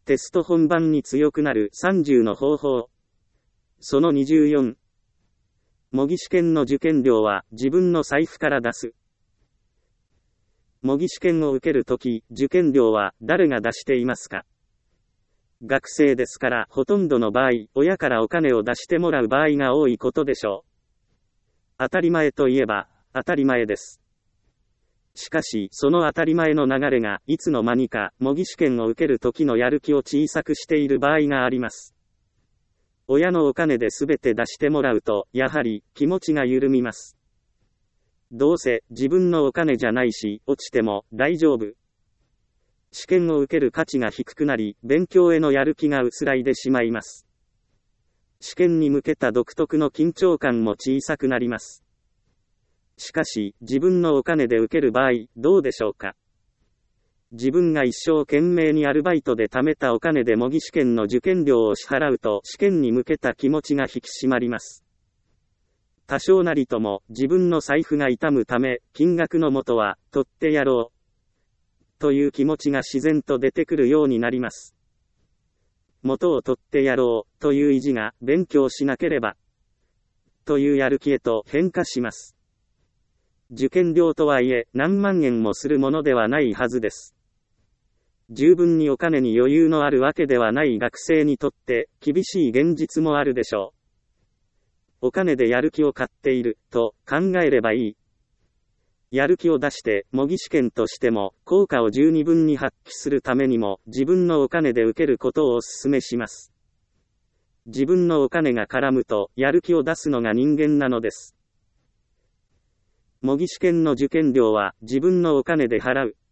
テスト本番に強くなる30の方法。その24。模擬試験の受験料は自分の財布から出す。模擬試験を受けるとき、受験料は誰が出していますか？学生ですから、ほとんどの場合、親からお金を出してもらう場合が多いことでしょう。当たり前といえば、当たり前です。しかし、その当たり前の流れが、いつの間にか、模擬試験を受ける時のやる気を小さくしている場合があります。親のお金で全て出してもらうと、やはり、気持ちが緩みます。どうせ、自分のお金じゃないし、落ちても、大丈夫。試験を受ける価値が低くなり、勉強へのやる気が薄らいでしまいます。試験に向けた独特の緊張感も小さくなります。しかし、自分のお金で受ける場合、どうでしょうか。自分が一生懸命にアルバイトで貯めたお金で模擬試験の受験料を支払うと、試験に向けた気持ちが引き締まります。多少なりとも、自分の財布が痛むため、金額の元は、取ってやろう。という気持ちが自然と出てくるようになります。元を取ってやろう、という意地が、勉強しなければ。というやる気へと変化します。受験料とはいえ、何万円もするものではないはずです。十分にお金に余裕のあるわけではない学生にとって、厳しい現実もあるでしょう。お金でやる気を買っている、と考えればいい。やる気を出して、模擬試験としても、効果を十二分に発揮するためにも、自分のお金で受けることをお勧めします。自分のお金が絡むと、やる気を出すのが人間なのです。模擬試験の受験料は、自分のお金で払う。